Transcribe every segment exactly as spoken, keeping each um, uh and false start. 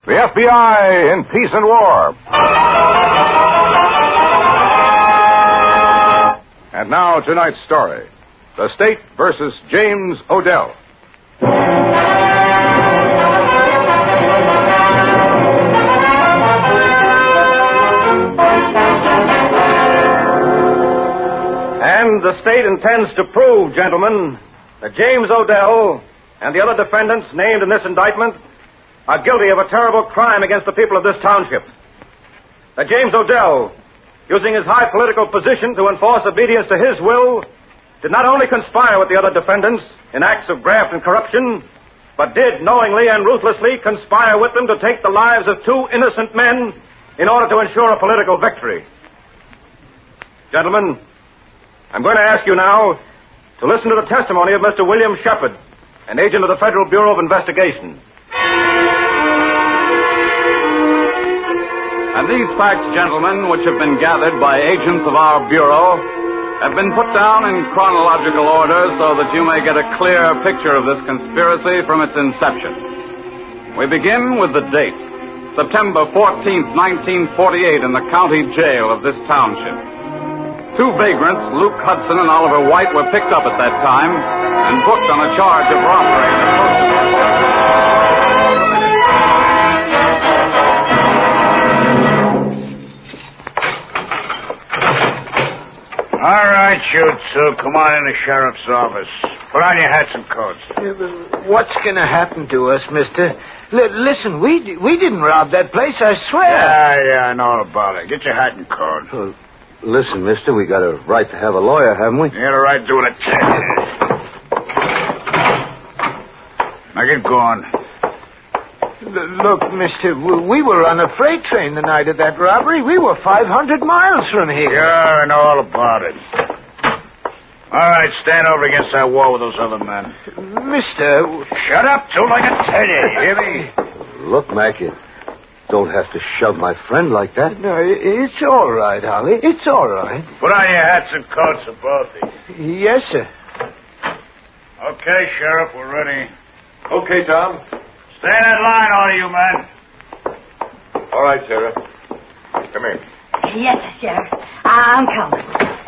The F B I in Peace and War. And now, tonight's story. The State versus James Odell. And the State intends to prove, gentlemen, that James Odell and the other defendants named in this indictment are guilty of a terrible crime against the people of this township. That James Odell, using his high political position to enforce obedience to his will, did not only conspire with the other defendants in acts of graft and corruption, but did knowingly and ruthlessly conspire with them to take the lives of two innocent men in order to ensure a political victory. Gentlemen, I'm going to ask you now to listen to the testimony of Mister William Shepard, an agent of the Federal Bureau of Investigation. And these facts, gentlemen, which have been gathered by agents of our Bureau, have been put down in chronological order so that you may get a clear picture of this conspiracy from its inception. We begin with the date, September fourteenth, nineteen forty-eight, in the county jail of this township. Two vagrants, Luke Hudson and Oliver White, were picked up at that time and booked on a charge of robbery. All right, you two. Come on in the sheriff's office. Put on your hats and coats. What's going to happen to us, mister? L- listen, we we didn't rob that place, I swear. Yeah, yeah, I know all about it. Get your hat and coat. Well, listen, mister, we got a right to have a lawyer, haven't we? You got a right to it. Now get going. L- look, mister, w- we were on a freight train the night of that robbery. We were five hundred miles from here. Yeah, I know all about it. All right, stand over against that wall with those other men. Mister... Shut up, too, like I tell you. Hear me? Look, Mac, you don't have to shove my friend like that. No, it's all right, Holly. It's all right. Put on your hats and coats, for both of you. Yes, sir. Okay, Sheriff, we're ready. Okay, Tom. Stay in that line, all of you men. All right, Sarah. Come here. Yes, sir, Sheriff. I'm coming.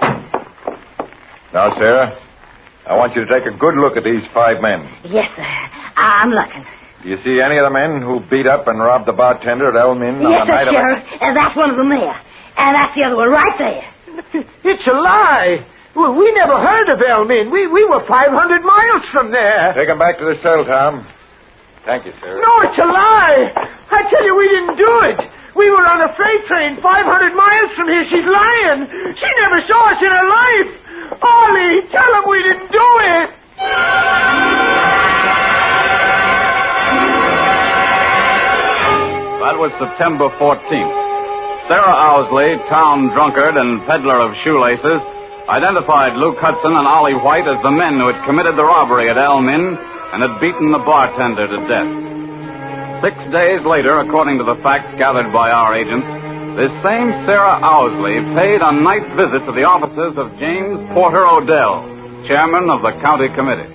Now, Sarah, I want you to take a good look at these five men. Yes, sir. I'm looking. Do you see any of the men who beat up and robbed the bartender at Elmin on Yes, the night sir, of... Sheriff. And that's one of them there. And that's the other one right there. It's a lie. Well, we never heard of Elmin. We we were five hundred miles from there. Take him back to the cell, Tom. Thank you, Sarah. No, it's a lie. I tell you, we didn't do it. We were on a freight train five hundred miles from here. She's lying. She never saw us in her life. Ollie, tell him we didn't do it. That was September fourteenth. Sarah Owsley, town drunkard and peddler of shoelaces, identified Luke Hudson and Ollie White as the men who had committed the robbery at Elmin and had beaten the bartender to death. Six days later, according to the facts gathered by our agents, this same Sarah Owsley paid a night visit to the offices of James Porter Odell, chairman of the county committee.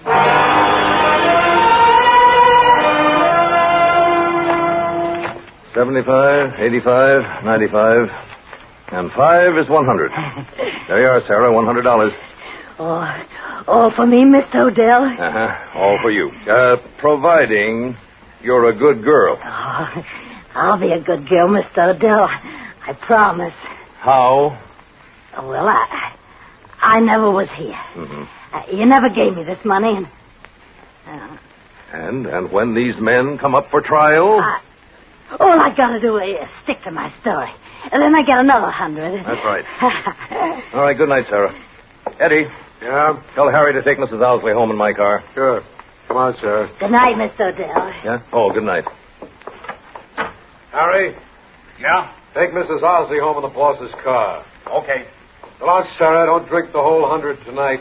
Seventy-five, eighty-five, ninety-five, and five is one hundred. There you are, Sarah, one hundred dollars. Oh, all for me, Mister Odell? Uh-huh, all for you. Uh, providing you're a good girl. Oh, I'll be a good girl, Mister Odell. I promise. How? Well, I I never was here. Mm-hmm. Uh, you never gave me this money, and... Uh, and and when these men come up for trial? I, all I got to do is stick to my story. And then I get another hundred. That's right. All right, good night, Sarah. Eddie. Yeah? Tell Harry to take Missus Owsley home in my car. Sure. Come on, Sarah. Good night, Mister Odell. Yeah? Oh, good night. Harry, Yeah? take Missus Owsley home in the boss's car. Okay. Go on, Sarah. Don't drink the whole hundred tonight.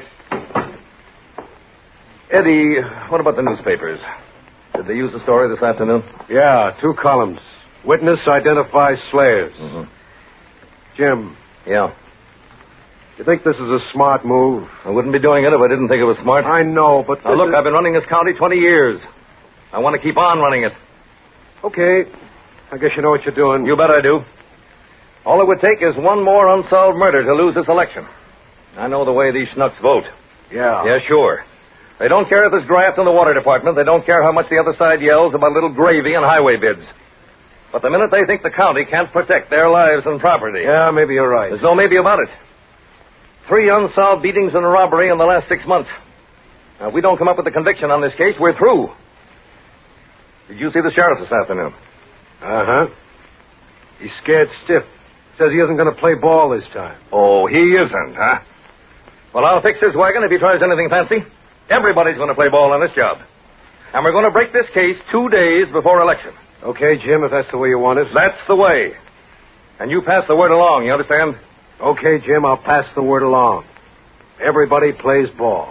Eddie, what about the newspapers? Did they use the story this afternoon? Yeah, two columns. Witness identifies slayers. Mm-hmm. Jim, Yeah. you think this is a smart move? I wouldn't be doing it if I didn't think it was smart. I know, but... Now, look, I've been running this county twenty years. I want to keep on running it. Okay. I guess you know what you're doing. You bet I do. All it would take is one more unsolved murder to lose this election. I know the way these schnucks vote. Yeah. Yeah, sure. They don't care if there's graft in the water department. They don't care how much the other side yells about little gravy and highway bids. But the minute they think the county can't protect their lives and property... Yeah, maybe you're right. There's no maybe about it. Three unsolved beatings and a robbery in the last six months. Now, if we don't come up with a conviction on this case, we're through. Did you see the sheriff this afternoon? Uh-huh. He's scared stiff. Says he isn't going to play ball this time. Oh, he isn't, huh? Well, I'll fix his wagon if he tries anything fancy. Everybody's going to play ball on this job. And we're going to break this case two days before election. Okay, Jim, if that's the way you want it. That's the way. And you pass the word along, you understand? Okay, Jim, I'll pass the word along. Everybody plays ball.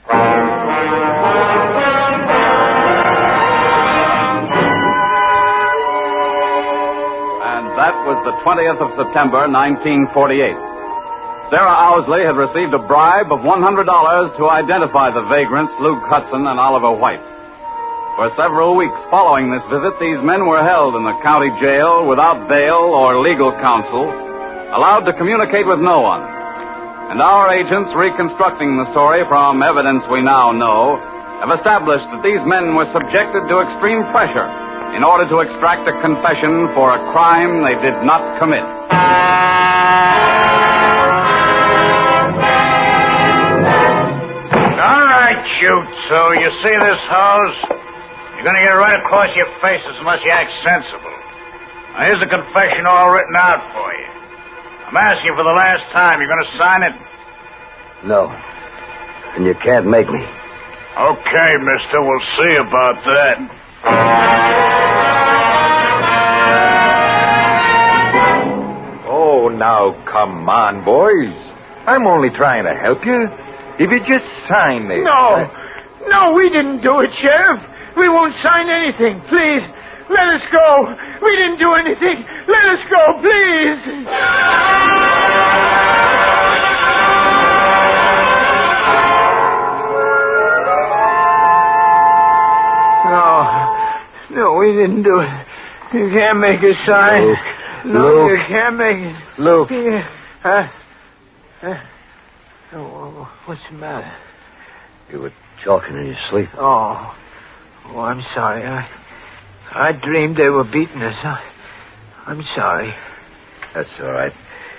And that was the twentieth of September, nineteen forty-eight. Sarah Owsley had received a bribe of one hundred dollars to identify the vagrants, Luke Hudson and Oliver White. For several weeks following this visit, these men were held in the county jail without bail or legal counsel, allowed to communicate with no one. And our agents, reconstructing the story from evidence we now know, have established that these men were subjected to extreme pressure in order to extract a confession for a crime they did not commit. Shoot, so you see this hose? You're going to get it right across your faces unless you act sensible. Now, here's a confession all written out for you. I'm asking you for the last time. You're going to sign it? No. And you can't make me. Okay, mister. We'll see about that. Oh, now, come on, boys. I'm only trying to help you. If you just sign it. No. No, we didn't do it, Sheriff. We won't sign anything. Please, let us go. We didn't do anything. Let us go, please. No. No, we didn't do it. You can't make a sign. Luke. No, Luke. you can't make it. Luke. Yeah. Huh? Huh? Oh, what's the matter? You were talking in your sleep. Oh. Oh, I'm sorry. I I dreamed they were beating us. I, I'm sorry. That's all right.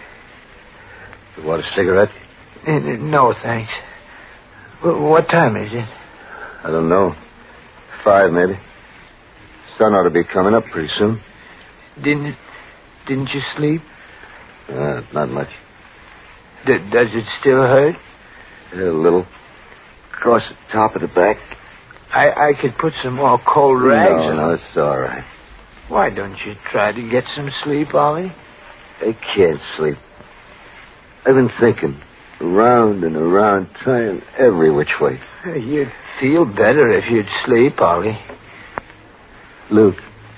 You want a cigarette? Uh, No, thanks. W- What time is it? I don't know. Five, maybe. Sun ought to be coming up pretty soon. Didn't Didn't you sleep? Uh, not much. D- does it still hurt? A little. Across the top of the back. I, I could put some more cold rags No, on. no, it's all right. Why don't you try to get some sleep, Ollie? I can't sleep. I've been thinking. Around and around, trying every which way. You'd feel better if you'd sleep, Ollie. Luke.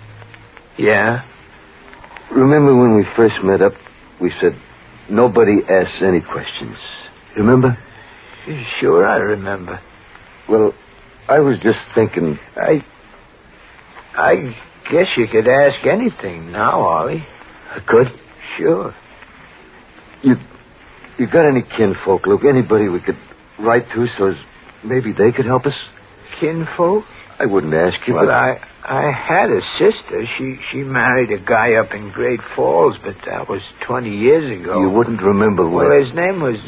Yeah? Remember when we first met up, we said, nobody asks any questions. Remember? Sure, I remember. Well, I was just thinking... I... I guess you could ask anything now, Ollie. I could? Sure. You... You got any kinfolk, Luke? Anybody we could write to so as maybe they could help us? Kinfolk? I wouldn't ask you, Well, but... I... I had a sister. She she married a guy up in Great Falls, but that was twenty years ago. You wouldn't remember Well, where... his name was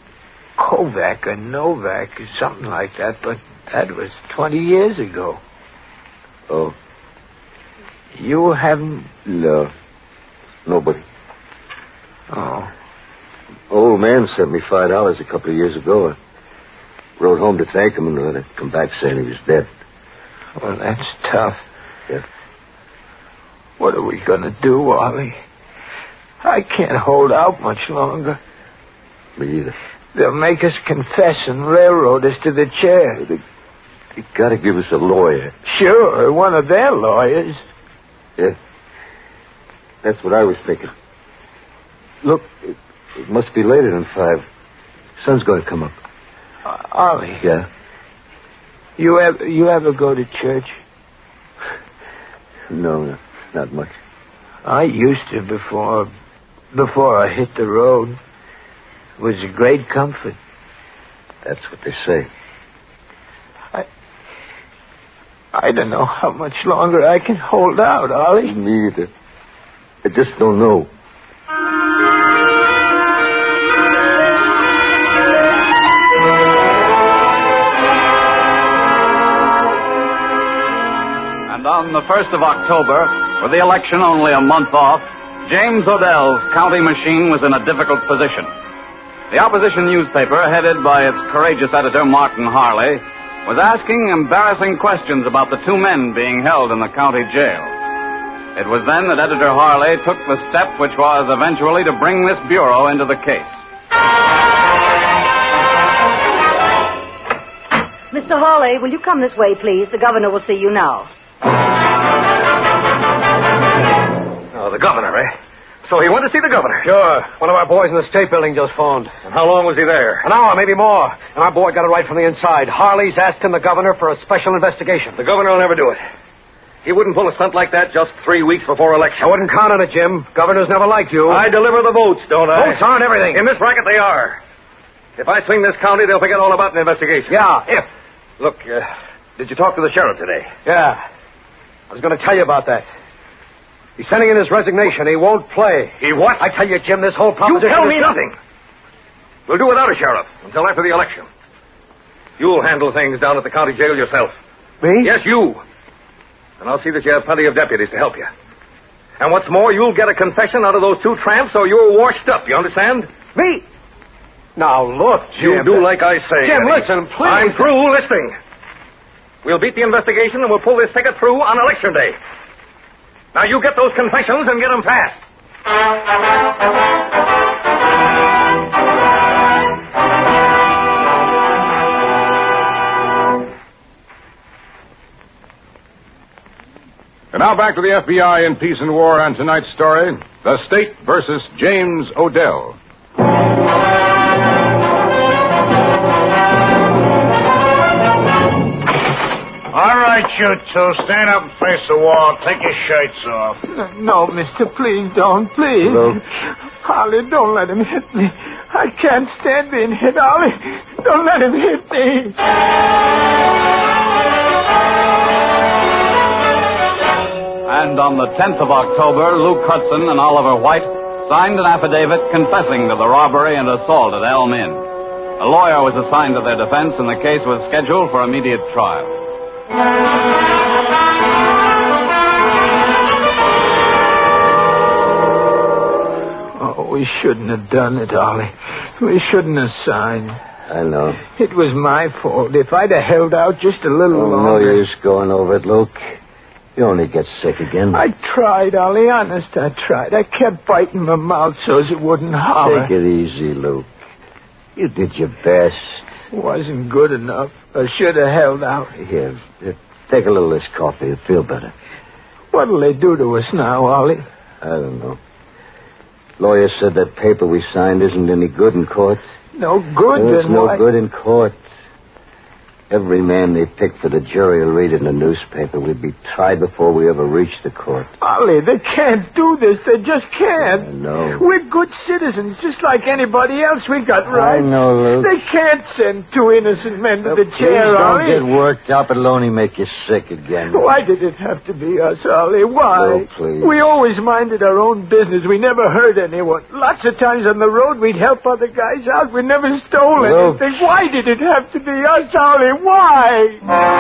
Kovac or Novak or something like that, but that was twenty years ago. Oh. You haven't... No. Nobody. Oh. Old man sent me five dollars a couple of years ago. I rode home to thank him and let him come back saying he was dead. Well, that's tough. Yeah. What are we going to do, Ollie? I can't hold out much longer. Me either. They'll make us confess and railroad us to the chair. They, they got to give us a lawyer. Sure, one of their lawyers. Yeah. That's what I was thinking. Look, it, it must be later than five. Sun's going to come up. Uh, Ollie. Yeah? You ever, you ever go to church? No, no, not much. I used to before, before I hit the road. It was a great comfort. That's what they say. I, I don't know how much longer I can hold out, Ollie. Me either. I just don't know. And on the first of October, with the election only a month off, James Odell's county machine was in a difficult position. The opposition newspaper, headed by its courageous editor, Martin Harley, was asking embarrassing questions about the two men being held in the county jail. It was then that Editor Harley took the step which was eventually to bring this bureau into the case. Mister Hawley, will you come this way, please? The governor will see you now. Oh, the governor, eh? So he went to see the governor? Sure. One of our boys in the state building just phoned. And how long was he there? An hour, maybe more. And our boy got it right from the inside. Harley's asking the governor for a special investigation. The governor will never do it. He wouldn't pull a stunt like that just three weeks before election. I wouldn't count on it, Jim. Governors never liked you. I deliver the votes, don't I? Votes aren't everything. In this racket, they are. If I swing this county, they'll forget all about an investigation. Yeah, if. Look, uh, did you talk to the sheriff today? Yeah. I was going to tell you about that. He's sending in his resignation. He won't play. He what? I tell you, Jim, this whole You proposition... tell me is... nothing. We'll do without a sheriff until after the election. You'll handle things down at the county jail yourself. Me? Yes, you. And I'll see that you have plenty of deputies to help you. And what's more, you'll get a confession out of those two tramps, so you're washed up, you understand? Me? Now, look, You Jim... do like I say. Jim, Eddie. listen, please. I'm through listening. We'll beat the investigation and we'll pull this ticket through on election day. Now, you get those confessions and get them fast. And now back to the F B I in Peace and War and tonight's story, The State versus James Odell. All right, you two. Stand up and face the wall. Take your shirts off. No, mister, please don't, please. No. Ollie, don't let him hit me. I can't stand being hit, Ollie. Don't let him hit me. And on the tenth of October, Luke Hudson and Oliver White signed an affidavit confessing to the robbery and assault at Elm Inn. A lawyer was assigned to their defense, and the case was scheduled for immediate trial. Oh, we shouldn't have done it, Ollie. We shouldn't have signed. I know. It was my fault. If I'd have held out just a little Oh, no longer... use going over it, Luke. You only get sick again. I tried, Ollie. Honest, I tried. I kept biting my mouth so as it wouldn't holler. Take it easy, Luke. You did your best. Wasn't good enough. I should have held out. Here, uh, take a little of this coffee. You'll feel better. What'll they do to us now, Ollie? I don't know. Lawyer said that paper we signed isn't any good in court. No good, Well, it's then no why... good in court. Every man they pick for the jury will read it in the newspaper. We'd be tried before we ever reach the court. Ollie, they can't do this. They just can't. I know. We're good citizens, just like anybody else. We got rights. I know, Luke. They can't send two innocent men to Oh, the please chair, don't Ollie. get worked up. It'll only make you sick again. Why did it have to be us, Ollie? Why? Oh, please. We always minded our own business. We never hurt anyone. Lots of times on the road, we'd help other guys out. We never stole Luke. anything. Why did it have to be us, Ollie? Why?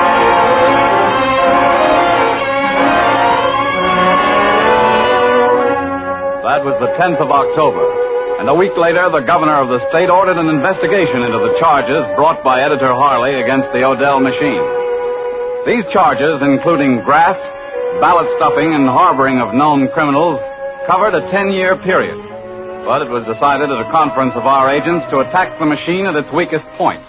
That was the tenth of October. And a week later, the governor of the state ordered an investigation into the charges brought by Editor Harley against the Odell machine. These charges, including graft, ballot stuffing, and harboring of known criminals, covered a ten-year period. But it was decided at a conference of our agents to attack the machine at its weakest point.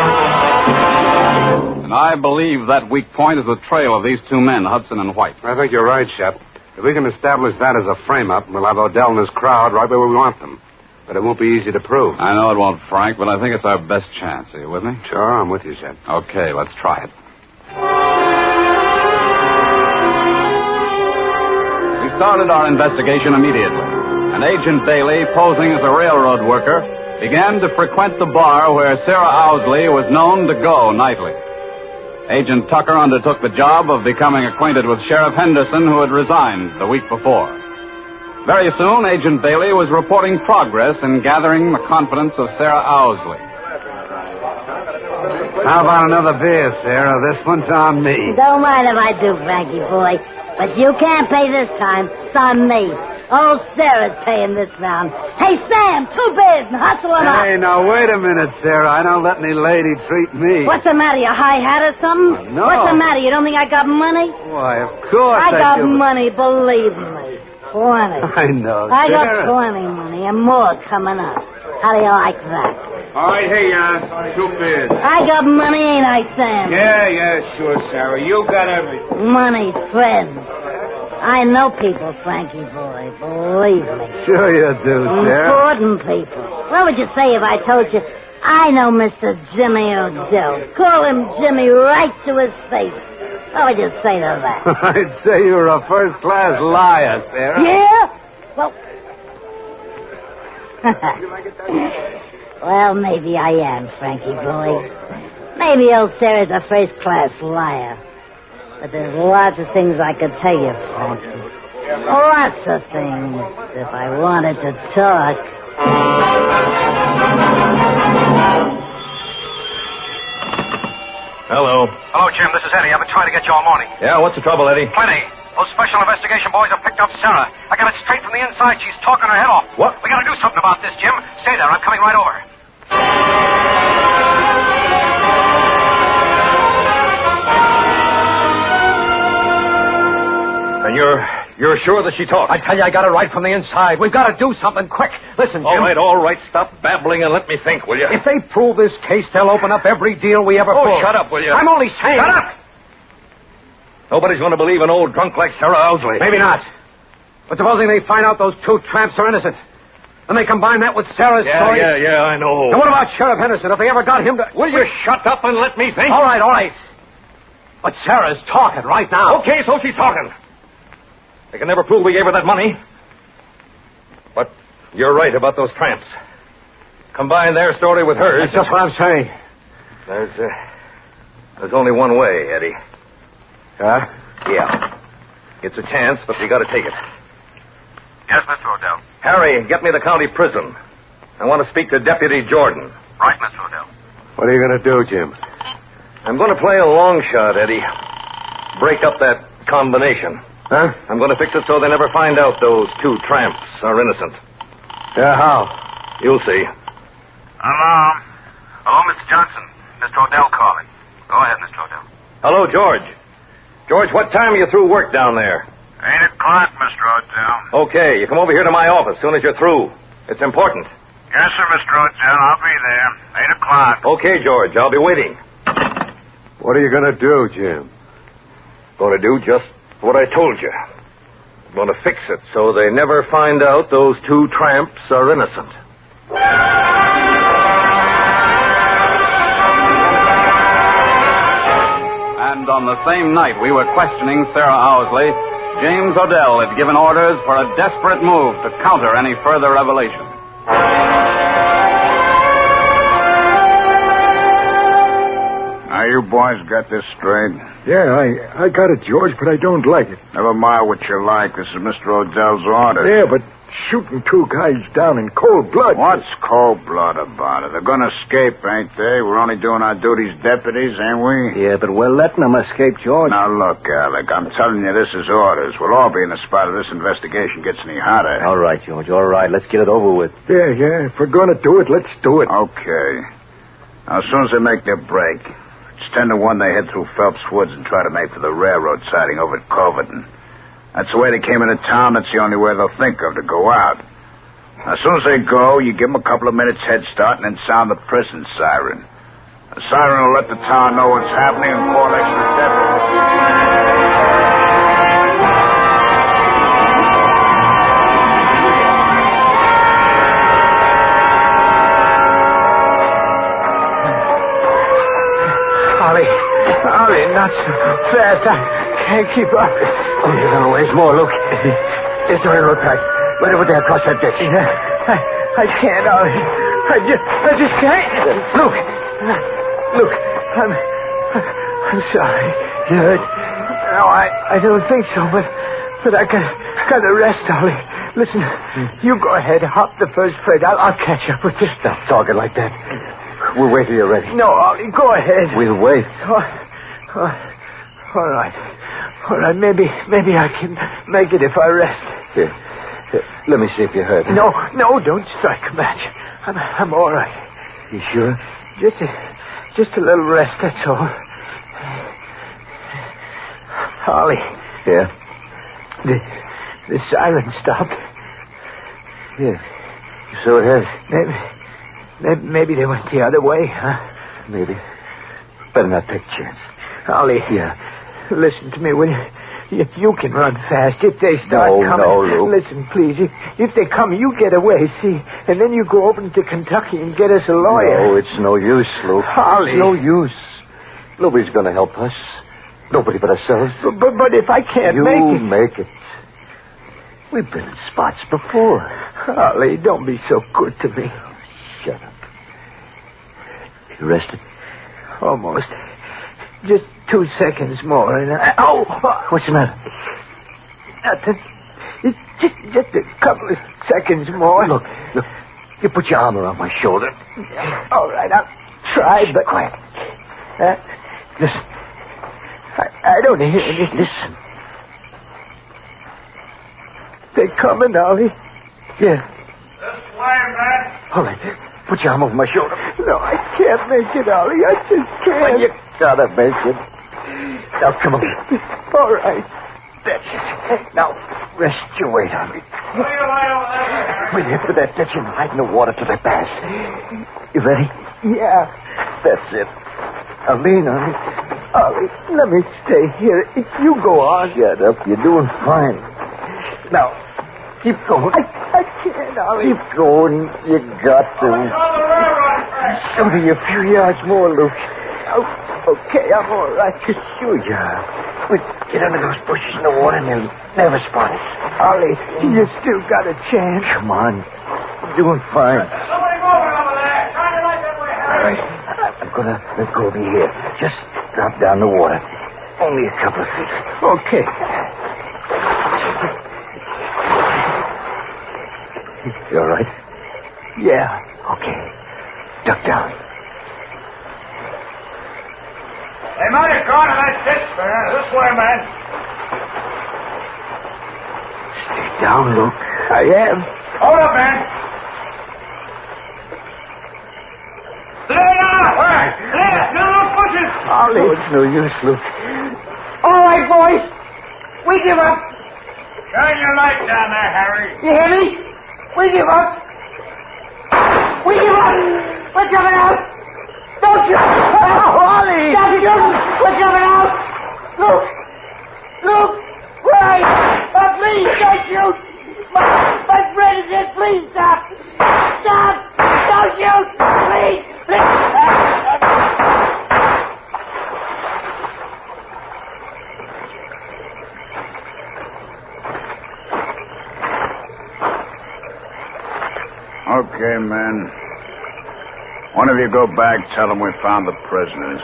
And I believe that weak point is the trail of these two men, Hudson and White. I think you're right, Shep. If we can establish that as a frame-up, we'll have Odell and his crowd right where we want them. But it won't be easy to prove. I know it won't, Frank, but I think it's our best chance. Are you with me? Sure, I'm with you, Shep. Okay, let's try it. We started our investigation immediately, and Agent Bailey, posing as a railroad worker, began to frequent the bar where Sarah Owsley was known to go nightly. Agent Tucker undertook the job of becoming acquainted with Sheriff Henderson, who had resigned the week before. Very soon, Agent Bailey was reporting progress in gathering the confidence of Sarah Owsley. How about another beer, Sarah? This one's on me. Don't mind if I do, Frankie boy. But you can't pay this time. It's on me. Old Sarah's paying this round. Hey, Sam, two beers and hustle them up. Hey, now, wait a minute, Sarah. I don't let any lady treat me. What's the matter? You high hat or something? No. What's the matter? You don't think I got money? Why, of course I I got do. money, believe me. Plenty. I know, I got Sarah. plenty money and more coming up. How do you like that? All right, hey, uh, two beers. I got money, ain't I, Sam? Yeah, yeah, sure, Sarah. You got everything. Money, friends. I know people, Frankie boy. Believe me. Sure you do, Sarah. Important people. What would you say if I told you I know Mister Jimmy Odell? Call him Jimmy right to his face. What would you say to that? I'd say you were a first-class liar, Sarah. Yeah? Well... well, maybe I am, Frankie boy. Maybe old Sarah's a first-class liar. But there's lots of things I could tell you, Frankie. Lots of things, if I wanted to talk. Hello. Hello, Jim. This is Eddie. I've been trying to get you all morning. Yeah, what's the trouble, Eddie? Plenty. Those special investigation boys have picked up Sarah. I got it straight from the inside. She's talking her head off. What? We gotta do something about this, Jim. Stay there. I'm coming right over. And you're you're sure that she talked? I tell you, I got it right from the inside. We've got to do something quick. Listen, Jim. All right, all right. Stop babbling and let me think, will you? If they prove this case, they'll open up every deal we ever Oh, pulled. shut up, will you? I'm only saying... Shut up! Nobody's going to believe an old drunk like Sarah Owsley. Maybe not. But supposing they find out those two tramps are innocent, and they combine that with Sarah's Yeah, story... yeah, yeah, I know. And what about Sheriff Henderson? If they ever got him to... Will you shut up and let me think? All right, all right. But Sarah's talking right now. Okay, so she's talking. They can never prove we gave her that money. But you're right about those tramps. Combine their story with hers. That's just what I'm saying. There's, uh, there's only one way, Eddie. Huh? Yeah. It's a chance, but we got to take it. Yes, Mister Odell. Harry, get me the county prison. I want to speak to Deputy Jordan. Right, Mister Odell. What are you going to do, Jim? I'm going to play a long shot, Eddie. Break up that combination. Huh? I'm going to fix it so they never find out those two tramps are innocent. Yeah, how? You'll see. Hello. Hello, Mister Johnson. Mister Odell calling. Go ahead, Mister Odell. Hello, George. George, what time are you through work down there? Eight o'clock, Mister Odell. Okay, you come over here to my office as soon as you're through. It's important. Yes, sir, Mister Odell. I'll be there. Eight o'clock. Okay, George, I'll be waiting. What are you going to do, Jim? Going to do just what I told you. I'm going to fix it so they never find out those two tramps are innocent. And on the same night we were questioning Sarah Owsley, James Odell had given orders for a desperate move to counter any further revelation. Now, you boys got this straight? Yeah, I, I got it, George, but I don't like it. Never mind what you like. This is Mister Odell's order. Yeah, but shooting two guys down in cold blood. What's cold blood about it? They're going to escape, ain't they? We're only doing our duties deputies, ain't we? Yeah, but we're letting them escape, George. Now, look, Alec, I'm telling you this is orders. We'll all be in the spot if this investigation gets any hotter. All right, George, all right. Let's get it over with. Yeah, yeah. If we're going to do it, let's do it. Okay. Now, as soon as they make their break, it's ten to one they head through Phelps Woods and try to make for the railroad siding over at Culverton. That's the way they came into town. That's the only way they'll think of to go out. Now, as soon as they go, you give them a couple of minutes head start and then sound the prison siren. The siren will let the town know what's happening and call extra deputies. Ollie, not so fast. I can't keep up. Oh, there's always more. Look. There's the railroad tracks. Right over there across that ditch. Yeah, I, I can't, Ollie. I just, I just can't. Luke. Luke. I'm, I'm sorry. You hurt? No, I, I don't think so, but, but I got, got to rest, Ollie. Listen, you go ahead, hop the first freight. I'll, I'll catch up with you. Stop talking like that. We'll wait till you're ready. No, Ollie, go ahead. We'll wait. Oh, oh, all right. All right, maybe, maybe I can make it if I rest. Here. Here. Let me see if you're hurt. No, no, don't strike a match. I'm, I'm all right. You sure? Just a, just a little rest, that's all. Ollie. Yeah? The, the siren stopped. Yeah. So it has. Maybe, maybe, maybe they went the other way, huh? Maybe. Better not take a chance. Ollie. Yeah. Listen to me, will you? If you can run fast, if they start no, coming... No, no, Luke. Listen, please. If, if they come, you get away, see? And then you go over to Kentucky and get us a lawyer. No, it's no use, Luke. Ollie. It's no use. Nobody's going to help us. Nobody but ourselves. But, but, but if I can't you make it... You make it. We've been in spots before. Ollie, don't be so good to me. Shut up. You rested? Almost. Just two seconds more and I... Oh! What's the matter? Nothing. It's just, just a couple of seconds more. Look, look. You put your arm around my shoulder. All right, I'll try, but... Quiet. Uh, Listen. I, I don't hear anything. Listen. They're coming, Ollie. Yeah. This way, man. All right. Put your arm over my shoulder. No, I can't make it, Ollie. I just can't. Well, you gotta make it. Now, come on. All right. That's it. Now, rest your weight on me. Where you lie over there? We'll head for that ditch and hide in the water till they pass. You ready? Yeah. That's it. Now, lean on me. Ollie, let me stay here. If you go on... Shut up. You're doing fine. Now, keep going. I, I can't, Ollie. Keep going. You got to. Only a few yards more, Luke. Oh, okay, I'm all right. Sure you are. We get under those bushes in the water and they'll never spot us. Ollie, you still got a chance. Come on. You're doing fine. There's somebody moving over there. Shine your light that way, All Harry. right. I'm going to let go of you here. Just drop down the water. Only a couple of feet. Okay. You all right? Yeah. Okay. Duck down. They might have gone to that ditch there. This way, man. Stay down, Luke. I am. Hold up, man. Lay down. Where? There. No, no bushes. Ollie. Oh, it's no use, Luke. All right, boys. We give up. Shine your light down there, Harry. You hear me? We give up. We give up. We're coming out. Don't shoot. Oh, Ollie. Stop shooting. We're coming out. Look. Look. Right. Oh, please, don't shoot. My, my friend is here. Please stop. Stop. Don't shoot. Please. Please. Okay, men. One of you go back, tell them we found the prisoners.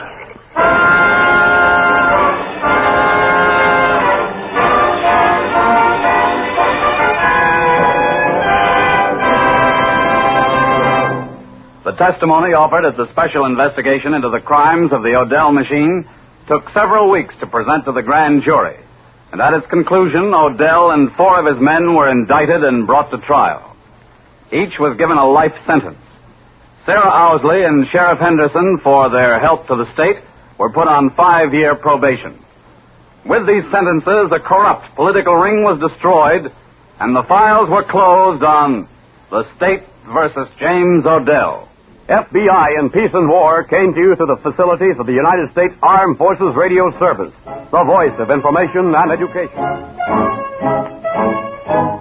The testimony offered at the special investigation into the crimes of the Odell machine took several weeks to present to the grand jury. And at its conclusion, Odell and four of his men were indicted and brought to trial. Each was given a life sentence. Sarah Owsley and Sheriff Henderson, for their help to the state, were put on five-year probation. With these sentences, a corrupt political ring was destroyed, and the files were closed on the State versus James Odell. F B I in Peace and War came to you through the facilities of the United States Armed Forces Radio Service, the voice of information and education.